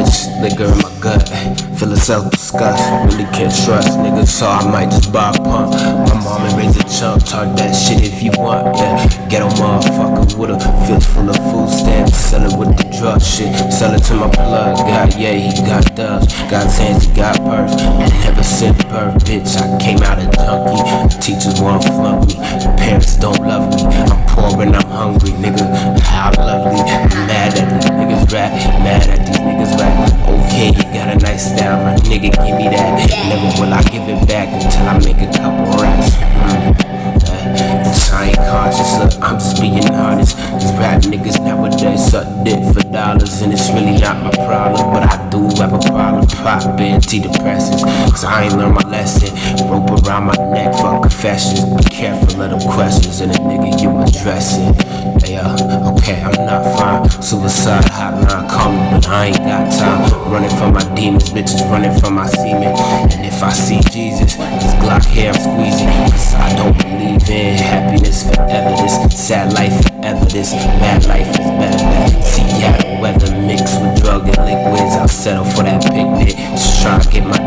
bitch, liquor in my gut. Feeling self-disgust, really can't trust niggas, so I might just buy a pump. My mama raised a chump, talk that shit if you want, yeah. Ghetto motherfucker with a fist full of food stamps, sell it with the drug shit, sell it to my plug. God, yeah, he got dubs, got his hands, he got purse. Never since birth, bitch, I came out a junkie. Teachers wanna flunk me, parents don't love me. I'm poor and I'm hungry, nigga, how lovely. I'm mad at these niggas rap, mad at these niggas rap. Okay, you got a nice style, my nigga, give me that. Never will I give it back until I make a couple raps. I ain't conscious, look, I'm just being honest. These rap niggas nowadays suck dick for dollars, and it's really not my problem. But I do have a problem popping antidepressants, cause I ain't learned my lesson. Rope around my neck for confessions. Be careful of them questions and the nigga you addressing. Hey, okay, I'm not fine. Suicide hotline call me, but I ain't got time. Running from my demons, bitches running from my semen. And if I see Jesus, this Glock here I'm squeezing, cause I don't believe in happiness forever. This sad life forever. This bad life is better than Seattle weather mixed with drug and liquids. I'll settle for that picnic. Just trying to get my